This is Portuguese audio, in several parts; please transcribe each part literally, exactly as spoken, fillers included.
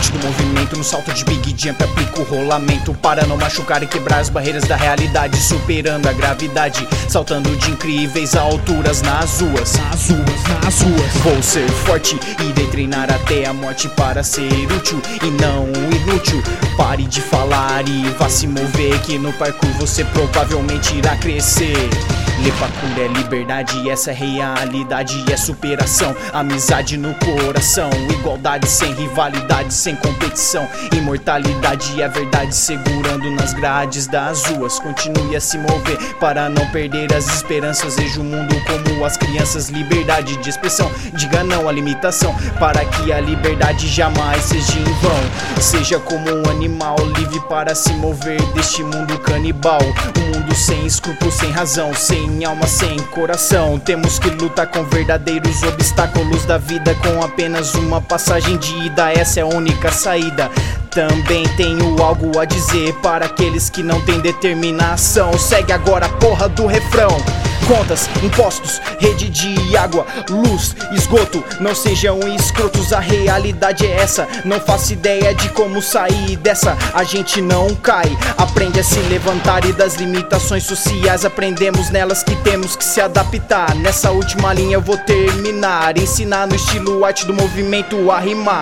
arte do movimento. No salto de big jump aplico o rolamento para não machucar e quebrar as barreiras da realidade, superando a gravidade, saltando de incríveis alturas nas ruas. Nas ruas, nas ruas. Vou ser forte, irei treinar até a morte para ser útil e não inútil. Pare de falar e vá se mover, que no parkour você provavelmente irá crescer. Lepacura é liberdade, essa é realidade, é superação, amizade no coração, igualdade sem rivalidade, sem competição, imortalidade é verdade, segurando nas grades das ruas. Continue a se mover para não perder as esperanças, veja o mundo como as crianças, liberdade de expressão, diga não à limitação, para que a liberdade jamais seja em vão. Seja como um animal livre para se mover deste mundo canibal, um mundo sem escrúpulos, sem razão, sem alma, sem coração. Temos que lutar com verdadeiros obstáculos da vida, com apenas uma passagem de ida, essa é a única saída. Também tenho algo a dizer para aqueles que não têm determinação. Segue agora a porra do refrão. Contas, impostos, rede de água, luz, esgoto, não sejam escrotos, a realidade é essa. Não faço ideia de como sair dessa, a gente não cai, aprende a se levantar, e das limitações sociais aprendemos nelas que temos que se adaptar. Nessa última linha eu vou terminar, ensinar no estilo arte do movimento a rimar.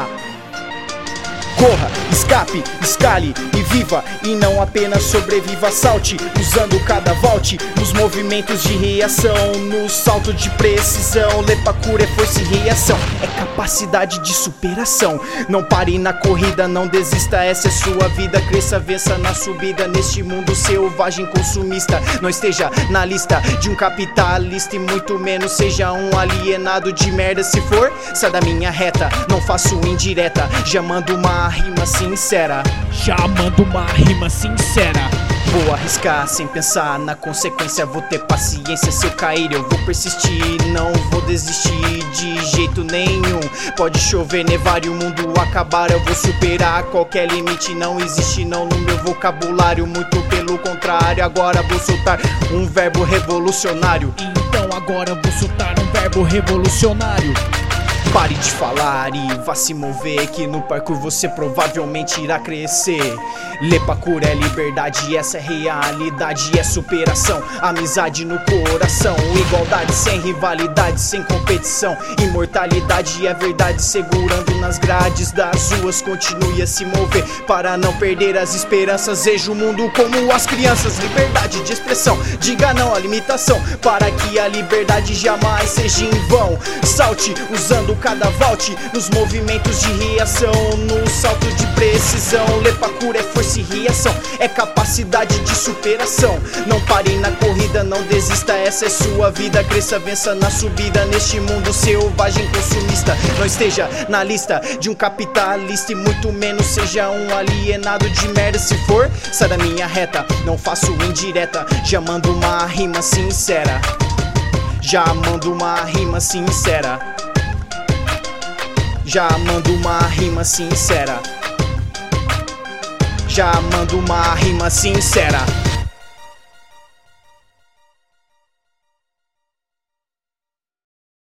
Corra, escape, escale e viva, e não apenas sobreviva, salte, usando cada volte nos movimentos de reação, no salto de precisão. Lepacura é força e reação, é capacidade de superação. Não pare na corrida, não desista, essa é sua vida, cresça, vença na subida, neste mundo selvagem consumista. Não esteja na lista de um capitalista, e muito menos seja um alienado de merda. Se for, sai da minha reta, não faço indireta, já mando uma rima sincera. Já mando uma rima sincera. Vou arriscar sem pensar na consequência, vou ter paciência, se eu cair eu vou persistir, não vou desistir de jeito nenhum. Pode chover, nevar e o mundo acabar, eu vou superar qualquer limite, não existe não no meu vocabulário, muito pelo contrário. Agora vou soltar um verbo revolucionário. Então agora vou soltar um verbo revolucionário. Pare de falar e vá se mover, que no parkour você provavelmente irá crescer. Lepacura é liberdade, essa é realidade, é superação, amizade no coração, igualdade sem rivalidade, sem competição, imortalidade é verdade, segurando nas grades das ruas. Continue a se mover para não perder as esperanças, veja o mundo como as crianças, liberdade de expressão, diga não à limitação, para que a liberdade jamais seja em vão. Salte, usando cada volte nos movimentos de reação, no salto de precisão. Lepacura é força e reação, é capacidade de superação. Não pare na corrida, não desista, essa é sua vida, cresça, vença na subida, neste mundo selvagem consumista. Não esteja na lista de um capitalista, e muito menos seja um alienado de merda. Se for, sai da minha reta, não faço indireta, já mando uma rima sincera. Já mando uma rima sincera. Já mando uma rima sincera. Já mando uma rima sincera.